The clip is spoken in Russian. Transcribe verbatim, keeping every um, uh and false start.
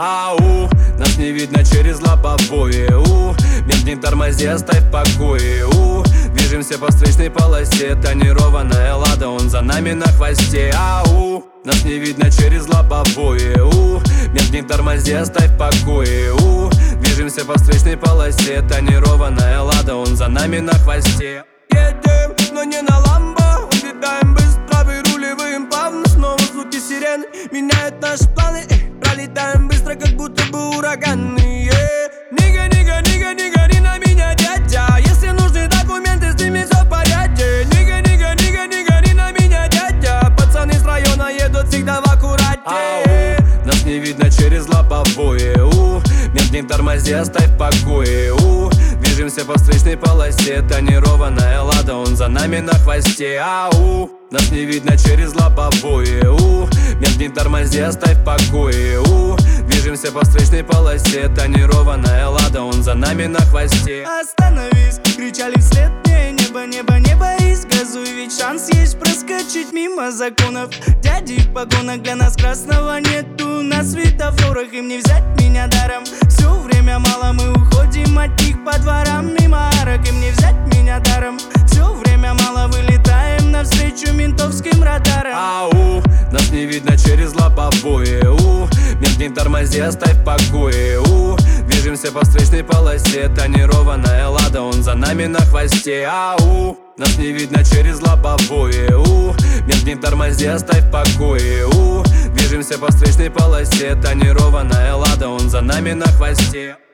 Ау, нас не видно через лобовое. У, мент не тормози, оставь в покое. У, движемся по встречной полосе. Тонированная лада, он за нами на хвосте. Ау, нас не видно через лобовое. У, мент не тормози, оставь в покое. У, движемся по встречной полосе. Тонированная лада, он за нами на хвосте. Едем, но не на ламбо, улетаем быстро, выруливаем плавно. Снова звуки сирены меняют наши планы. Эй, пролетаем быстро, как будто бы ураганы. Нига, нига, нига, не гори на меня, дядя. Если нужны документы, с ними все в порядке. Нига, нига, нига, не гори на меня, дядя. Пацаны с района едут всегда в аккурате. Ау, нас не видно через лобовое. У, мент не тормози, оставь в покое. У, движемся по встречной полосе. Тонированная лада, он за нами на хвосте. Ау, нас не видно через лобовое. У, мент не тормози, оставь в покое. У, движемся по встречной полосе. Тонированная лада, он за нами на хвосте. Остановись, кричали вслед мне. Небо, небо, не боись, газуй, ведь шанс есть проскочить мимо законов. Дяди в погонах, для нас красного нету на светофорах. Им не взять меня даром, все время мало, мы уходим от них по дворам мимо арок. Им не взять меня даром, все время мало, вылетаем навстречу ментовским радарам. Ау, нас не видно через лобовое. У, мент не тормози, оставь в покое. У, движемся по встречной полосе. Тонированная лада, он за нами на хвосте. Ау, нас не видно через лобовое. У, мент не тормози, оставь в покое. У, движемся по встречной полосе. Тонированная лада, он за нами на хвосте.